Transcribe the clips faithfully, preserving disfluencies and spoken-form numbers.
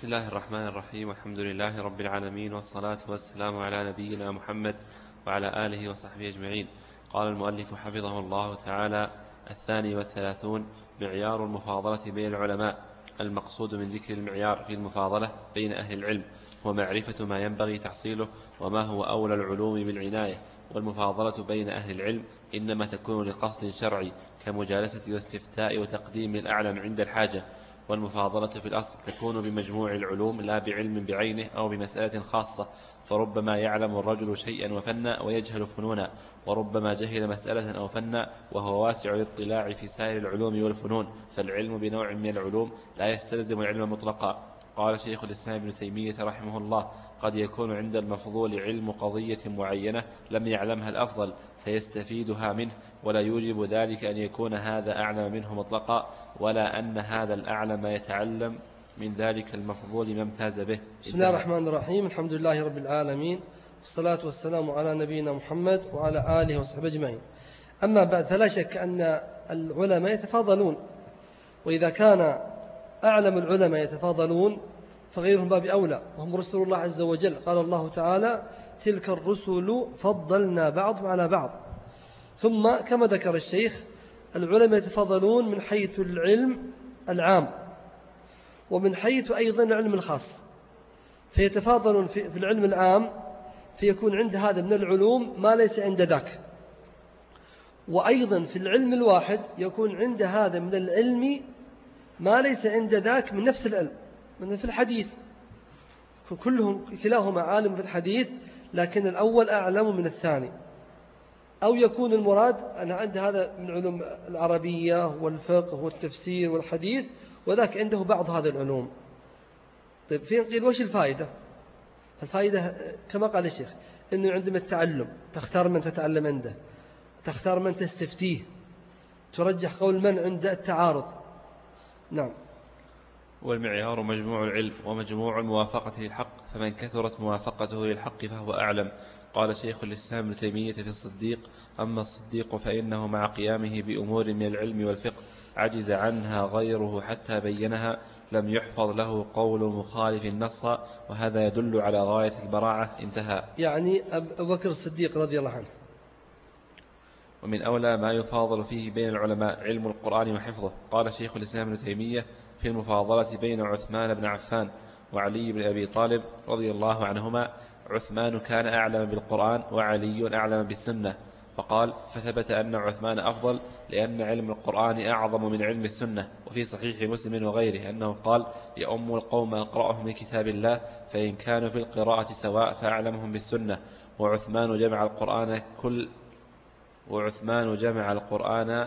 بسم الله الرحمن الرحيم، والحمد لله رب العالمين، والصلاة والسلام على نبينا محمد وعلى آله وصحبه أجمعين. قال المؤلف حفظه الله تعالى: الثاني والثلاثون: معيار المفاضلة بين العلماء. المقصود من ذكر المعيار في المفاضلة بين أهل العلم هو معرفة ما ينبغي تحصيله وما هو أولى العلوم بالعناية. والمفاضلة بين أهل العلم إنما تكون لقصد شرعي كمجالسة واستفتاء وتقديم الأعلم عند الحاجة. والمفاضلة في الأصل تكون بمجموع العلوم لا بعلم بعينه أو بمسألة خاصة، فربما يعلم الرجل شيئا وفنا ويجهل فنونا، وربما جهل مسألة أو فنا وهو واسع الاطلاع في سائر العلوم والفنون، فالعلم بنوع من العلوم لا يستلزم العلم مطلقا. قال شيخ الإسلام ابن تيمية رحمه الله: قد يكون عند المفضول علم قضية معينة لم يعلمها الأفضل فيستفيدها منه، ولا يوجب ذلك أن يكون هذا أعلم منه مطلقا، ولا أن هذا الأعلم يتعلم من ذلك المفضول ما امتاز به. بسم الله الرحمن الرحيم. الحمد لله رب العالمين، والصلاة والسلام على نبينا محمد وعلى آله وصحبه أجمعين. أما بعد، فلا شك أن العلماء يتفاضلون، وإذا كان أعلم العلماء يتفاضلون فغيرهم باب أولى، وهم رسول الله عز وجل. قال الله تعالى: تلك الرسل فضلنا بعضهم على بعض. ثم كما ذكر الشيخ، العلماء يتفاضلون من حيث العلم العام ومن حيث أيضا العلم الخاص. فيتفاضلون في العلم العام فيكون عند هذا من العلوم ما ليس عند ذاك، وأيضا في العلم الواحد يكون عند هذا من العلم ما ليس عند ذاك من نفس العلم. من في الحديث كلهم كلاهما عالم في الحديث، لكن الأول أعلم من الثاني. أو يكون المراد أن عند هذا من علوم العربية والفقه والتفسير والحديث، وذاك عنده بعض هذه العلوم. طيب، في قيل وش الفائدة؟ الفائدة كما قال الشيخ أنه عندما التعلم تختار من تتعلم عنده، تختار من تستفتيه، ترجح قول من عند التعارض. نعم. والمعيار مجموع العلم ومجموع الموافقة للحق، فمن كثرت موافقته للحق فهو أعلم. قال شيخ الإسلام ابن تيمية في الصديق: أما الصديق فإنه مع قيامه بأمور من العلم والفقه عجز عنها غيره حتى بينها، لم يحفظ له قول مخالف النص، وهذا يدل على غاية البراعة. انتهى. يعني أبو بكر الصديق رضي الله عنه. ومن أولى ما يفاضل فيه بين العلماء علم القرآن وحفظه. قال شيخ الإسلام ابن تيمية في المفاضلة بين عثمان بن عفان وعلي بن أبي طالب رضي الله عنهما: عثمان كان أعلم بالقرآن وعلي أعلم بالسنة. فقال: فثبت أن عثمان أفضل لأن علم القرآن أعظم من علم السنة. وفي صحيح مسلم وغيره أنه قال: يؤم القوم أقرأهم لكتاب الله، فإن كانوا في القراءة سواء فأعلمهم بالسنة. وعثمان جمع القرآن كل وعثمان جمع القرآن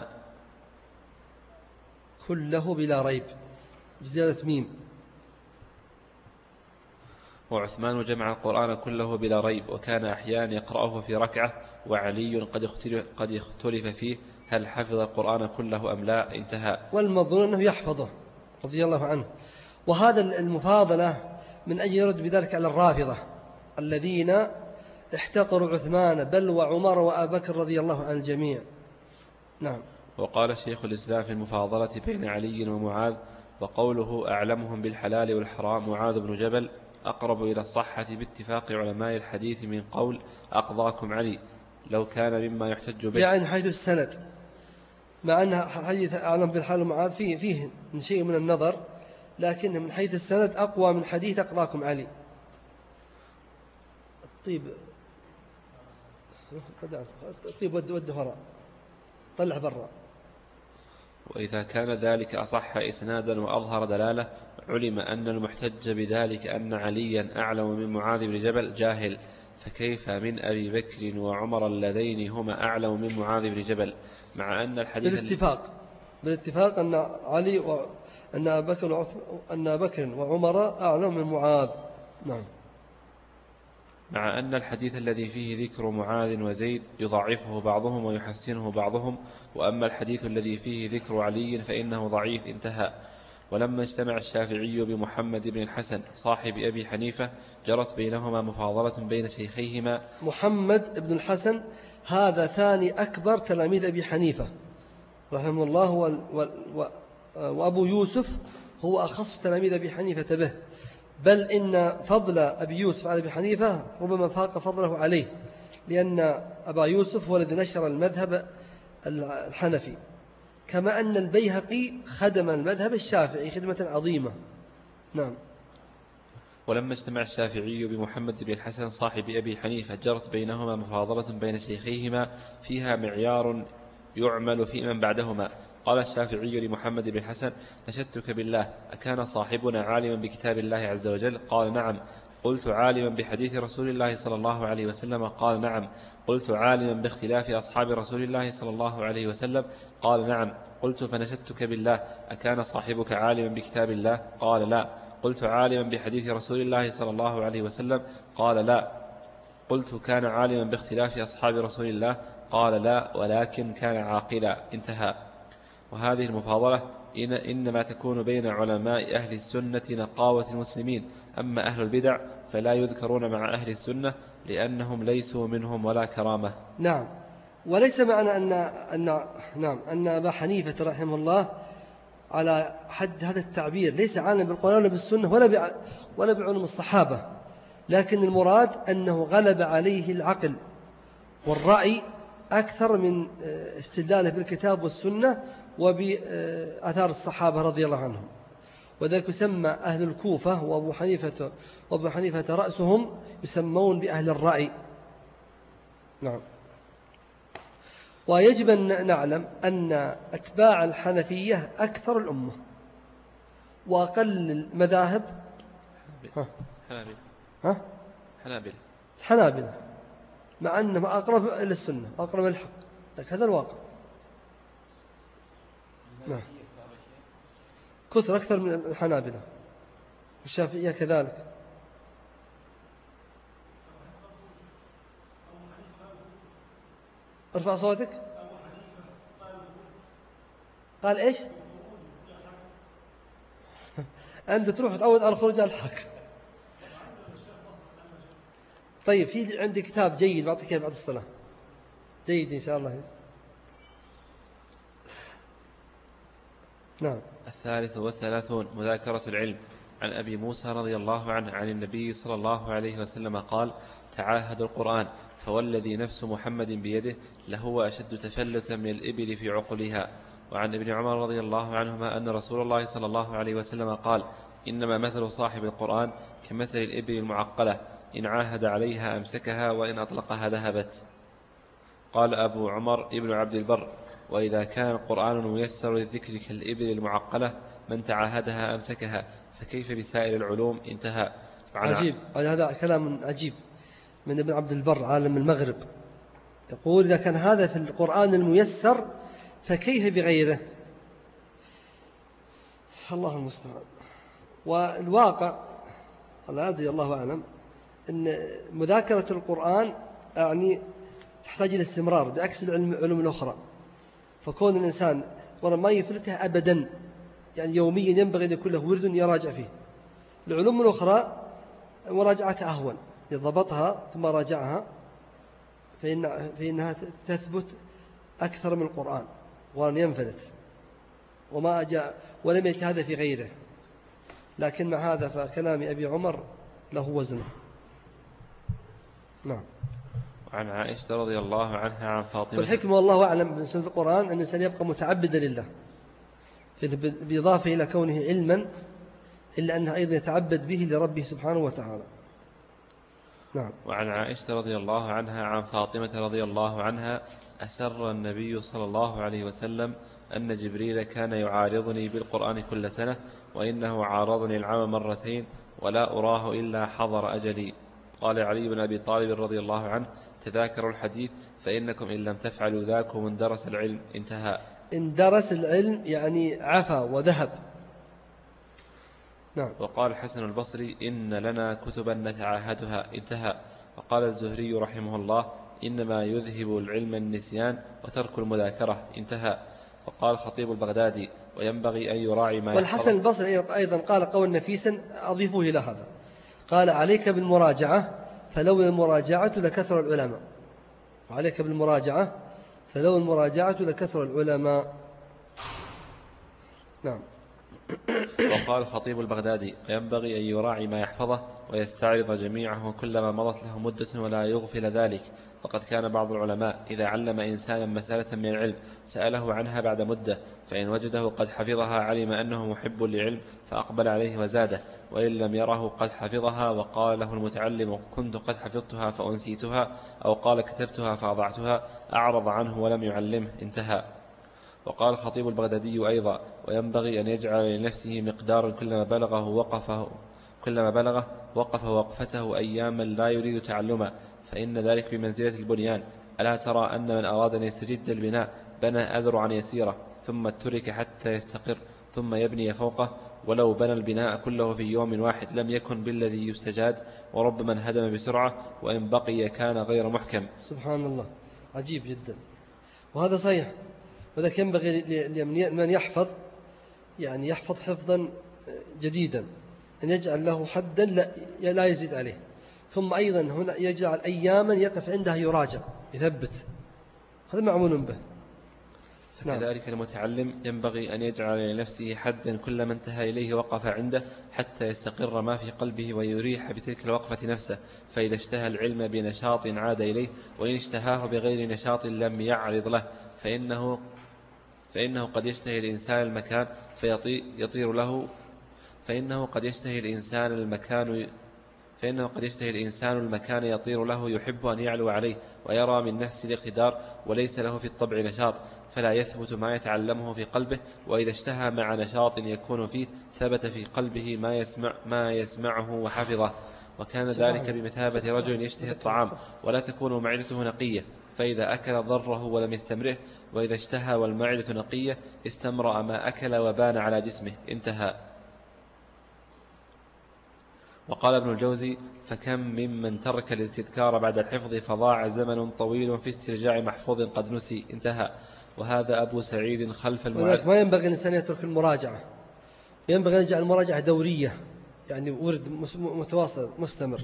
كله بلا ريب بزيادة ميم. وعثمان جمع القرآن كله بلا ريب، وكان أحيانا يقرأه في ركعة. وعلي قد اختلف, قد اختلف فيه هل حفظ القرآن كله أم لا. انتهى. والمظنون أنه يحفظه رضي الله عنه. وهذا المفاضلة من أجل يرد بذلك على الرافضة الذين احتقروا عثمان بل وعمر وأبا بكر رضي الله عن الجميع. نعم. وقال شيخ الإسلام في المفاضلة بين علي ومعاذ: وقوله أعلمهم بالحلال والحرام معاذ بن جبل أقرب إلى الصحة باتفاق علماء الحديث من قول أقضاكم علي، لو كان مما يحتج به. يعني حيث السند، مع أن حديث أعلم بالحلال ومعاذ فيه, فيه شيء من النظر، لكن من حيث السند أقوى من حديث أقضاكم علي. الطيب الطيب وده وراء، طلع برا. وإذا كان ذلك أصح إسنادا وأظهر دلالة، علم أن المحتج بذلك أن عليا أعلم من معاذ بن جبل جاهل، فكيف من أبي بكر وعمر اللذين هما أعلم من معاذ بن جبل، مع أن الحديث بالاتفاق بالاتفاق أن علي و... أن أبا بكر وعث... أن بكر وعمر أعلم من معاذ. نعم. مع أن الحديث الذي فيه ذكر معاذ وزيد يضعفه بعضهم ويحسنه بعضهم، وأما الحديث الذي فيه ذكر علي فإنه ضعيف. انتهى. ولما اجتمع الشافعي بمحمد بن الحسن صاحب أبي حنيفة جرت بينهما مفاضلة بين شيخيهما. محمد بن الحسن هذا ثاني أكبر تلاميذ أبي حنيفة رحمه الله، و... و... و... وأبو يوسف هو أخص تلاميذ أبي حنيفة به، بل إن فضل أبي يوسف على أبي حنيفة ربما فاق فضله عليه، لأن أبا يوسف هو الذي نشر المذهب الحنفي، كما أن البيهقي خدم المذهب الشافعي خدمة عظيمة. نعم. ولما اجتمع الشافعي بمحمد بن الحسن صاحب أبي حنيفة جرت بينهما مفاضلة بين شيخيهما فيها معيار يعمل في من بعدهما. قال الشافعي لمحمد بن الحسن: نشدتك بالله، أكان صاحبنا عالما بكتاب الله عز وجل؟ قال: نعم. قلت: عالما بحديث رسول الله صلى الله عليه وسلم؟ قال: نعم. قلت: عالما باختلاف أصحاب رسول الله صلى الله عليه وسلم؟ قال: نعم. قلت: فنشدتك بالله، أكان صاحبك عالما بكتاب الله؟ قال: لا. قلت: عالما بحديث رسول الله صلى الله عليه وسلم؟ قال: لا. قلت: كان عالما باختلاف أصحاب رسول الله؟ قال: لا، ولكن كان عاقلا. انتهى. وهذه المفاضلة إن إنما تكون بين علماء أهل السنة نقاوة المسلمين، أما أهل البدع فلا يذكرون مع أهل السنة لأنهم ليسوا منهم ولا كرامة. نعم. وليس معنى أن أن نعم أن أبا حنيفة رحمه الله على حد هذا التعبير ليس عالما بالقرآن ولا بالسنة ولا ولا بعلوم الصحابة، لكن المراد أنه غلب عليه العقل والرأي أكثر من استدلاله بالكتاب والسنة وبآثار الصحابة رضي الله عنهم. وذلك يسمى أهل الكوفة وأبو حنيفة وأبو حنيفة رأسهم يسمون بأهل الرأي. نعم. ويجب أن نعلم أن أتباع الحنفية أكثر الأمة وأقل المذاهب حنابلة ها حنابلة حنابلة، مع أنهم أقرب إلى السنة أقرب إلى الحق، لكن هذا الواقع. نعم. كثر أكثر من الحنابلة، والشافعية كذلك. ارفع صوتك. قال إيش؟ أنت تروح تعود على الخروج على الحق. طيب، في عندي كتاب جيد بعطيك بعد الصلاة، جيد إن شاء الله. نعم. الثالث والثلاثون مذاكرة العلم. عن أبي موسى رضي الله عنه عن النبي صلى الله عليه وسلم قال: تعاهدوا القرآن، فوالذي نفس محمد بيده لهو أشد تفلتا من الإبل في عقلها. وعن ابن عمر رضي الله عنهما أن رسول الله صلى الله عليه وسلم قال: إنما مثل صاحب القرآن كمثل الإبل المعقلة، إن عاهد عليها أمسكها وإن أطلقها ذهبت. قال أبو عمر ابن عبد البر: وإذا كان القرآن ميسر للذكر كالإبل المعقلة من تعاهدها أمسكها، فكيف بسائر العلوم؟ انتهى. عجيب، هذا كلام عجيب من ابن عبد البر عالم المغرب، يقول: إذا كان هذا في القرآن الميسر فكيف بغيره؟ الله المستعان. والواقع لا أدري، الله أعلم، أن مذاكرة القرآن يعني تحتاج إلى استمرار بعكس العلوم الأخرى، فكون الإنسان ما يفلتها أبدا، يعني يوميا ينبغي أن يكون له ورد يراجع فيه. العلوم الأخرى مراجعتها أهون، يضبطها ثم راجعها فإن فإنها تثبت أكثر من القرآن وأن ينفلت، وما جاء ولم يأتي هذا في غيره. لكن مع هذا فكلام أبي عمر له وزنه. نعم. عن عائشة رضي الله عنها عن فاطمة. والحكمة والله أعلم من سنة القرآن أن الإنسان يبقى متعبدا لله، بالإضافة إلى كونه علما، إلا أنه أيضا يتعبد به لربه سبحانه وتعالى. نعم. وعن عائشة رضي الله عنها عن فاطمة رضي الله عنها: أسر النبي صلى الله عليه وسلم أن جبريل كان يعارضني بالقرآن كل سنة، وإنه عارضني العام مرتين ولا أراه إلا حضر أجلي. قال علي بن أبي طالب رضي الله عنه: تذاكروا الحديث فإنكم إن لم تفعلوا ذاكم اندرس العلم. انتهى. اندرس العلم يعني عفا وذهب. نعم. وقال الحسن البصري: إن لنا كتبا نتعاهدها. انتهى. وقال الزهري رحمه الله: إنما يذهب العلم النسيان وترك المذاكرة. انتهى. وقال خطيب البغدادي: وينبغي أن يراعي ما. والحسن البصري أيضا قال قول نفيسا أضيفه إلى هذا، قال: عليك بالمراجعة فلولا المراجعة لكثر العلماء. وعليك بالمراجعة فلولا المراجعة لكثر العلماء. نعم. وقال الخطيب البغدادي: ينبغي أن يراعي ما يحفظه ويستعرض جميعه كلما مضت له مدة ولا يغفل ذلك. فقد كان بعض العلماء إذا علم إنسانا مسألة من العلم سأله عنها بعد مدة، فإن وجده قد حفظها علم أنه محب للعلم فأقبل عليه وزاده، وإن لم يره قد حفظها وقال له المتعلم: كنت قد حفظتها فأنسيتها، أو قال: كتبتها فأضعتها، أعرض عنه ولم يعلمه، انتهى. وقال الخطيب البغدادي أيضا: وينبغي أن يجعل لنفسه مقدارا كلما بلغه وقفه كلما بلغه وقف وقفته أياما لا يريد تعلما، فإن ذلك بمنزلة البنيان. ألا ترى أن من أراد أن يستجد البناء بنى أذرعا يسيرة ثم ترك حتى يستقر ثم يبني فوقه، ولو بنى البناء كله في يوم واحد لم يكن بالذي يستجاد، وربما انهدم بسرعة، وإن بقي كان غير محكم. سبحان الله، عجيب جدا. وهذا صحيح، وذلك ينبغي لمن يحفظ يعني يحفظ حفظا جديدا أن يجعل له حدا لا يزيد عليه، ثم أيضا هنا يجعل أياما يقف عندها يراجع يثبت، هذا معمول به. فكذلك نعم. المتعلم ينبغي أن يجعل لنفسه حدا كلما انتهى إليه وقف عنده حتى يستقر ما في قلبه ويريح بتلك الوقفة نفسه، فإذا اشتهى العلم بنشاط عاد إليه، وإن اشتهاه بغير نشاط لم يعرض له، فإنه فإنه قد يشتهي الإنسان المكان فيطير له فإنه قد يشتهي الإنسان المكان فإنه قد يشتهي الإنسان المكان يطير له، يحب أن يعلو عليه ويرى من نفس الاقتدار، وليس له في الطبع نشاط، فلا يثبت ما يتعلمه في قلبه. وإذا اشتهى مع نشاط يكون فيه ثبت في قلبه ما يسمع ما يسمعه وحفظه. وكان ذلك بمثابة رجل يشتهي الطعام ولا تكون معدته نقية، فإذا أكل ضره ولم يستمره، وإذا اشتهى والمعدة نقية استمرأ ما أكل وبان على جسمه، انتهى. وقال ابن الجوزي: فكم ممن ترك الاستذكار بعد الحفظ فضاع زمن طويل في استرجاع محفوظ قد نسي، انتهى. وهذا أبو سعيد خلف المعلم. ولذلك ما ينبغي الإنسان يترك المراجعة، ينبغي أن يجعل المراجعة دورية، يعني ورد متواصل مستمر.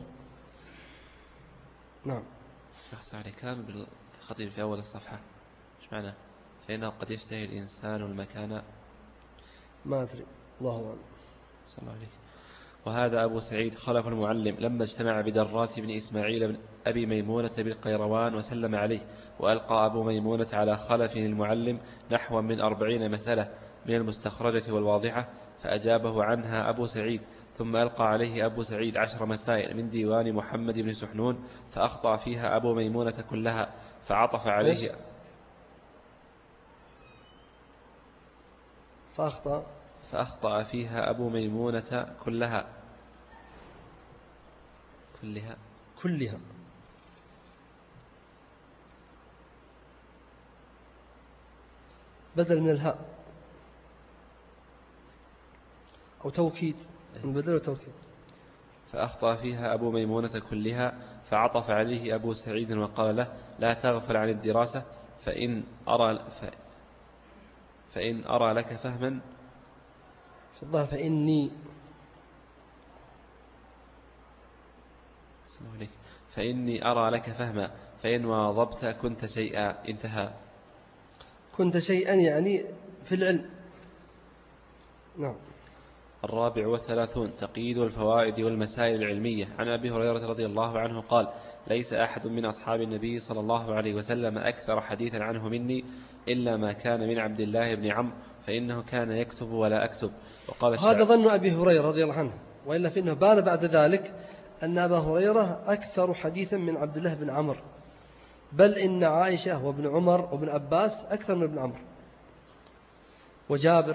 نعم. شخص عليه كلام بالخطيب في أول الصفحة، ايش معنى؟ فإنه قد يشتهي الإنسان المكان، ما أدري، الله أعلم. صلى الله عليه. وهذا أبو سعيد خلف المعلم لما اجتمع بدراس بن إسماعيل بن أبي ميمونة بالقيروان وسلم عليه، وألقى أبو ميمونة على خلف المعلم نحو من أربعين مسألة من المستخرجة والواضحة، فأجابه عنها أبو سعيد، ثم ألقى عليه أبو سعيد عشر مسائل من ديوان محمد بن سحنون، فأخطأ فيها أبو ميمونة كلها، فعطف عليه فأخطأ فأخطأ فيها أبو ميمونة كلها كلها كلها بدل من الهاء أو توكيد، من بدل وتوكيد. فأخطأ فيها أبو ميمونة كلها، فعطف عليه أبو سعيد وقال له: لا تغفل عن الدراسة، فإن أرى, ف... فإن أرى لك فهما في الظاهر فإني فإني أرى لك فهما، فإن واظبت كنت شيئا، انتهى. كنت شيئا يعني في العلم. نعم. الرابع والثلاثون: تقييد الفوائد والمسائل العلمية. عن أبي هريرة رضي الله عنه قال: ليس أحد من أصحاب النبي صلى الله عليه وسلم أكثر حديثا عنه مني إلا ما كان من عبد الله بن عمرو، فإنه كان يكتب ولا أكتب. وقال هذا ظن أبي هريرة رضي الله عنه، وإلا فإنه بان بعد ذلك أن أبا هريرة أكثر حديثا من عبد الله بن عمرو، بل إن عائشة وابن عمر وابن عباس أكثر من ابن عمرو وجابر.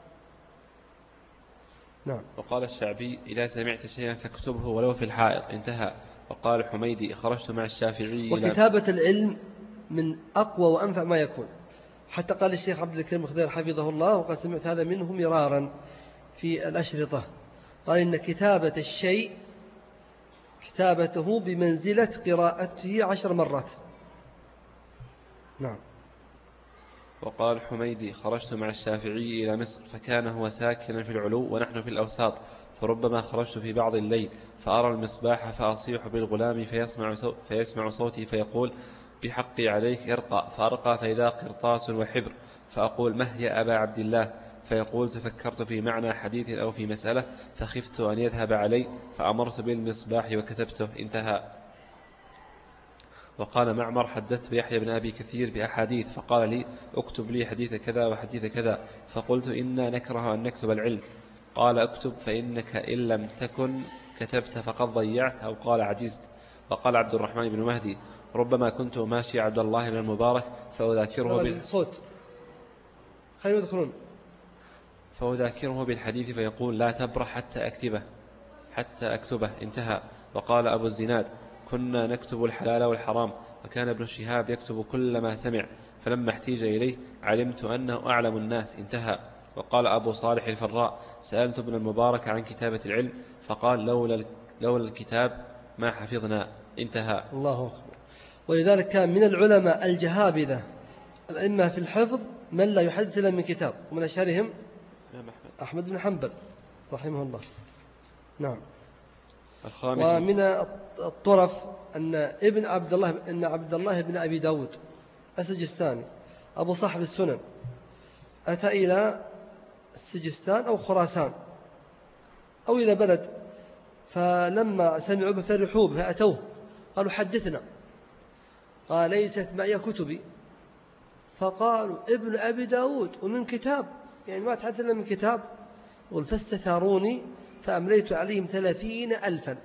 نعم. وقال الشعبي: إذا سمعت شيئا فاكتبه ولو في الحائط، انتهى. وقال حميدي: خرجت مع الشافعي. وكتابة العلم من أقوى وأنفع ما يكون، حتى قال الشيخ عبد الكريم الخضير حفظه الله، وقد سمعت هذا منه مرارا في الأشرطة، قال إن كتابة الشيء كتابته بمنزلة قراءته عشر مرات. نعم. وقال حميدي: خرجت مع الشافعي إلى مصر، فكان هو ساكنا في العلو ونحن في الأوساط، فربما خرجت في بعض الليل فأرى المصباح فأصيح بالغلام فيسمع, صو فيسمع صوتي فيقول: بحقي عليك ارقى، فأرقى فإذا قرطاس وحبر، فأقول: مه يا أبا عبد الله، فيقول تفكرت في معنى حديث أو في مسألة فخفت أن يذهب علي فأمرت بالمصباح وكتبته. انتهى. وقال معمر حدثت بيحيى بن أبي كثير بأحاديث فقال لي اكتب لي حديث كذا وحديث كذا، فقلت إنا نكره أن نكتب العلم. قال اكتب فإنك إن لم تكن كتبت فقد ضيعت، أو قال عجزت. وقال عبد الرحمن بن مهدي ربما كنت ماشي عبد الله بن المبارك فأذاكره بالصوت خلينا يدخلون فأذاكره بالحديث فيقول لا تبرح حتى أكتبه حتى أكتبه. انتهى. وقال أبو الزناد كنا نكتب الحلال والحرام، وكان ابن شهاب يكتب كل ما سمع، فلما احتيج إليه علمت أنه أعلم الناس. انتهى. وقال أبو صالح الفراء سألت ابن المبارك عن كتابة العلم فقال لولا لولا الكتاب ما حفظنا. انتهى. الله أكبر. ولذلك كان من العلماء الجهابذة الأئمة في الحفظ من لا يحدث إلا من كتاب، ومن أشهرهم أحمد بن حنبل رحمه الله. نعم. ومن الطرف أن ابن عبد الله أن عبد الله بن أبي داود السجستاني أبو صاحب السنن أتى إلى السجستان أو خراسان أو إلى بلد، فلما سمعوا بفرحوا به فأتوه قالوا حدثنا، قال ليست معي كتبي، فقالوا ابن أبي داود ومن كتاب، يعني ما تحدثنا من كتاب. يقول فاستثاروني فأمليت عليهم ثلاثين ألفا.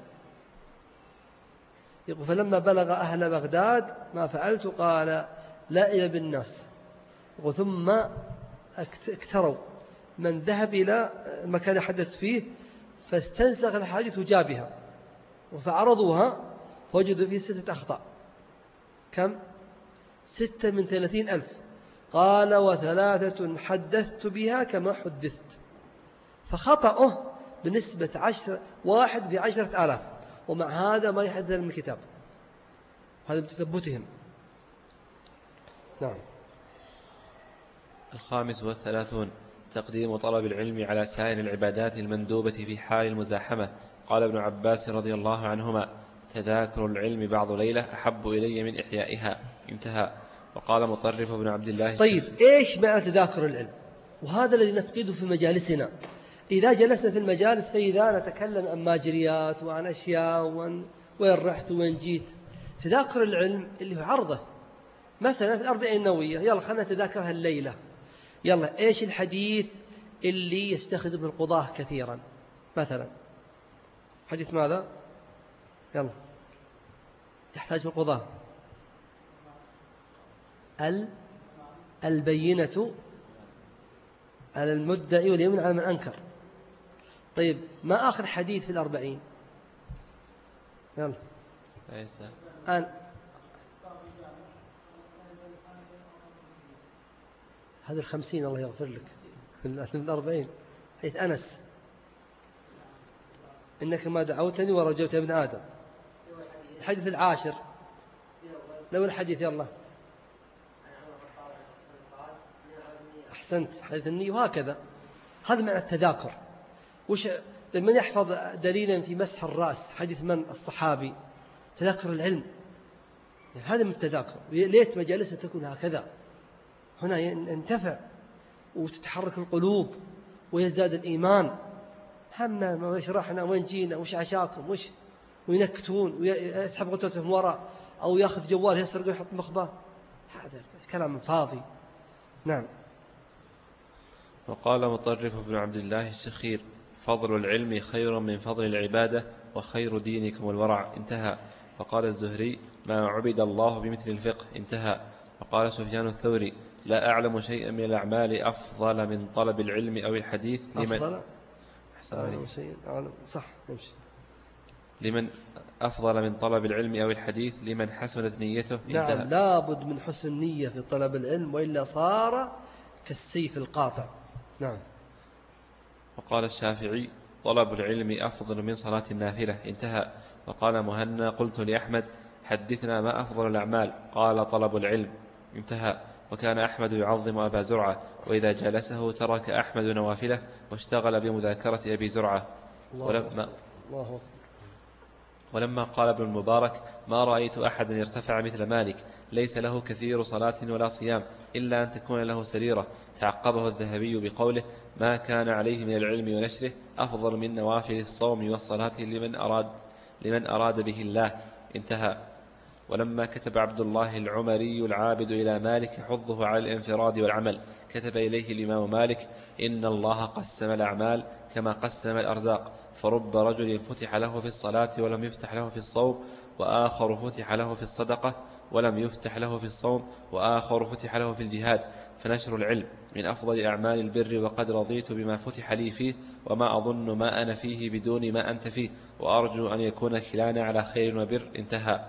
يقول فلما بلغ أهل بغداد ما فعلت قال لا إلى بالناس. يقول ثم اكتروا من ذهب إلى المكان حدث فيه فاستنسخ الحديث وجابها فعرضوها فوجدوا فيه ستة أخطاء. كم؟ ستة من ثلاثين ألف. قال وثلاثة حدثت بها كما حدثت، فخطأه بنسبة عشر واحد في عشرة آلاف، ومع هذا ما يحدث من الكتاب. هذا بتثبتهم. نعم. الخامس والثلاثون تقديم طلب العلم على سائر العبادات المندوبة في حال المزاحمة. قال ابن عباس رضي الله عنهما تذاكر العلم بعض ليلة أحب إلي من إحيائها. انتهى. وقال مطرف بن عبد الله طيب إيش معنى تذاكر العلم؟ وهذا الذي نفقده في مجالسنا. إذا جلسنا في المجالس فإذا نتكلم عن ماجريات وعن أشياء وعن وين رحت وين جيت. تذاكر العلم اللي هو عرضه مثلا في الأربعين النووية، يلا خلنا نتذاكرها الليلة. يلا إيش الحديث اللي يستخدم القضاة كثيرا مثلا؟ حديث ماذا؟ يلا يحتاج القضاة. البينة على المدعي واليمين على من أنكر. طيب ما آخر حديث في الأربعين؟ يلا الآن هذا الخمسين الله يغفر لك. في الأربعين حديث أنس إنك ما دعوتني ورجوت يا ابن آدم. الحديث العاشر لو الحديث يلا أحسنت حديث النية. وهكذا. هذا معنى التذاكر. وش لمن يحفظ دليلا في مسح الرأس حديث من الصحابي؟ تذاكر العلم. يعني هذا من التذاكر. ليت مجالسة تكون هكذا، هنا ينتفع وتتحرك القلوب ويزداد الإيمان. هم ما يشرحنا وين جينا وش عشاكم وش، وينكتون ويسحب غتوتهم وراء أو يأخذ جوال يسرق ويحط مخباه. هذا كلام فاضي. نعم. وقال مطرف بن عبد الله الشخير فضل العلم خير من فضل العبادة وخير دينكم الورع. انتهى. وقال الزهري ما عبد الله بمثل الفقه. انتهى. وقال سفيان الثوري لا أعلم شيئا من الأعمال أفضل من طلب العلم أو الحديث لمن أفضل أعلم شيء أعلم صح يمشي لمن أفضل من طلب العلم أو الحديث لمن حسنت نيته. انتهى. نعم لابد من حسن النية في طلب العلم وإلا صار كالسيف القاطع. نعم. وقال الشافعي طلب العلم أفضل من صلاة النافلة. انتهى. وقال مهنا قلت لأحمد حدثنا ما أفضل الأعمال؟ قال طلب العلم. انتهى. وكان أحمد يعظم أبا زرعة، وإذا جلسه ترك أحمد نوافله واشتغل بمذاكرة أبي زرعة. الله ولما الله ولما قال ابن المبارك ما رأيت أحدا يرتفع مثل مالك ليس له كثير صلاة ولا صيام إلا أن تكون له سريرة، تعقبه الذهبي بقوله ما كان عليه من العلم ونشره أفضل من نوافل الصوم والصلاة لمن أراد, لمن أراد به الله، انتهى. ولما كتب عبد الله العمري العابد إلى مالك حضه على الانفراد والعمل كتب إليه الإمام مالك إن الله قسم الأعمال كما قسم الأرزاق، فرب رجل فتح له في الصلاة ولم يفتح له في الصوم، وآخر فتح له في الصدقة ولم يفتح له في الصوم، وآخر فتح له في الجهاد. فنشر العلم من أفضل أعمال البر، وقد رضيت بما فتح لي فيه، وما أظن ما أنا فيه بدون ما أنت فيه، وأرجو أن يكون كلانا على خير وبر، انتهى.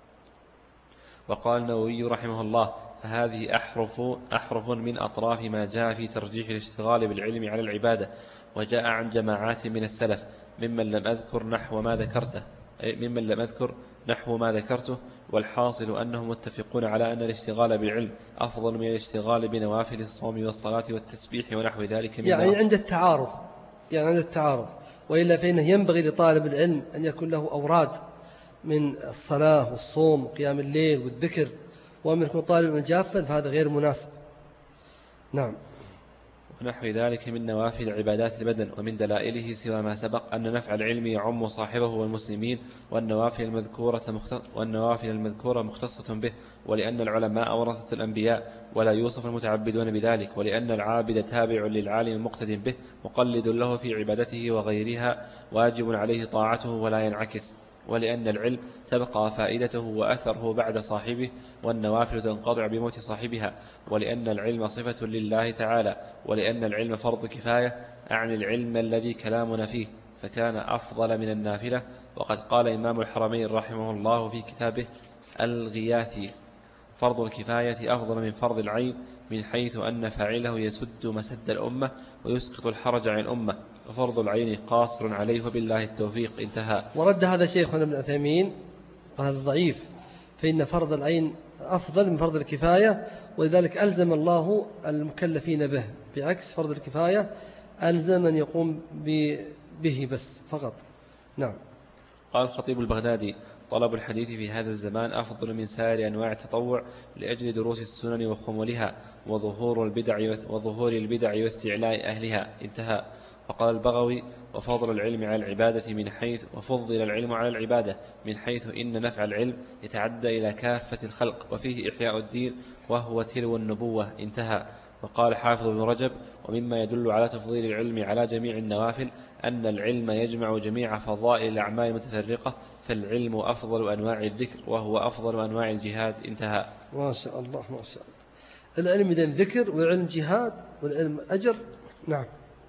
وقال النووي رحمه الله فهذه أحرف, أحرف من أطراف ما جاء في ترجيح الاشتغال بالعلم على العبادة، وجاء عن جماعات من السلف ممن لم أذكر نحو ما ذكرته ممن لم أذكر نحو ما ذكرته. والحاصل أنهم متفقون على أن الاشتغال بالعلم أفضل من الاشتغال بنوافل الصوم والصلاة والتسبيح ونحو ذلك من يعني عند التعارض يعني عند التعارض وإلا فإنه ينبغي لطالب العلم أن يكون له أوراد من الصلاة والصوم وقيام الليل والذكر، وأن يكون طالب جافا فهذا غير مناسب. نعم. ونحو ذلك من نوافل عبادات البدن. ومن دلائله سوى ما سبق أن نفع العلم يعم صاحبه والمسلمين، والنوافل المذكورة, مختص والنوافل المذكورة مختصة به، ولأن العلماء ورثة الأنبياء ولا يوصف المتعبدون بذلك، ولأن العابد تابع للعالم مقتد به مقلد له في عبادته وغيرها واجب عليه طاعته ولا ينعكس، ولأن العلم تبقى فائدته وأثره بعد صاحبه، والنوافل تنقطع بموت صاحبها، ولأن العلم صفة لله تعالى، ولأن العلم فرض كفاية أعني العلم الذي كلامنا فيه، فكان أفضل من النافلة. وقد قال إمام الحرمين رحمه الله في كتابه الغياثي فرض الكفاية أفضل من فرض العين، من حيث أن فاعله يسد مسد الأمة ويسقط الحرج عن الأمة، وفرض العين قاصر عليه وبالله التوفيق، انتهى. ورد هذا شيخنا ابن عثيمين قال هذا ضعيف، فإن فرض العين أفضل من فرض الكفاية، ولذلك ألزم الله المكلفين به، بعكس فرض الكفاية ألزم من يقوم به بس فقط. نعم. قال الخطيب البغدادي طلب الحديث في هذا الزمان أفضل من سائر أنواع التطوع لأجل دروس السنن وخمولها وظهور البدع وظهور البدع واستعلاء أهلها، انتهى. وقال البغوي وفضل العلم على العبادة من حيث وفضل العلم على العبادة من حيث إن نفع العلم يتعدى إلى كافة الخلق، وفيه إحياء الدين وهو تلو النبوة، انتهى. وقال حافظ بن رجب ومما يدل على تفضيل العلم على جميع النوافل أن العلم يجمع جميع فضائل الأعمال المتفرقة، فالعلم أفضل أنواع الذكر وهو أفضل أنواع الجهاد، انتهى. ما شاء الله ما شاء الله. العلم إذن ذكر والعلم جهاد والعلم أجر. نعم.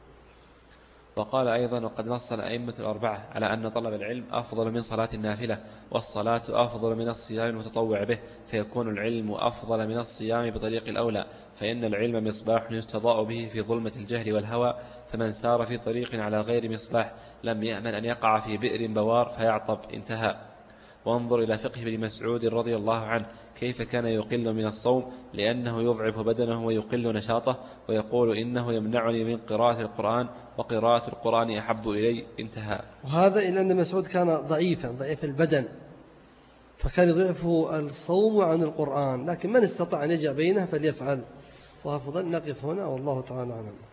وقال أيضا وقد نص الأئمة الأربعة على أن طلب العلم أفضل من صلاة النافلة، والصلاة أفضل من الصيام المتطوع به، فيكون العلم أفضل من الصيام بطريق الأولى، فإن العلم مصباح يستضاء به في ظلمة الجهل والهوى، فمن سار في طريق على غير مصباح لم يأمن أن يقع في بئر بوار فيعطب، انتهى. وانظر إلى فقه ابن مسعود رضي الله عنه كيف كان يقل من الصوم لأنه يضعف بدنه ويقل نشاطه، ويقول إنه يمنعني من قراءة القرآن وقراءة القرآن أحب إلي، انتهى. وهذا إلا أن مسعود كان ضعيفا ضعيف البدن، فكان يضعفه الصوم عن القرآن، لكن من استطاع أن يجع بينه فليفعل. وأفضل نقف هنا والله تعالى أعلم.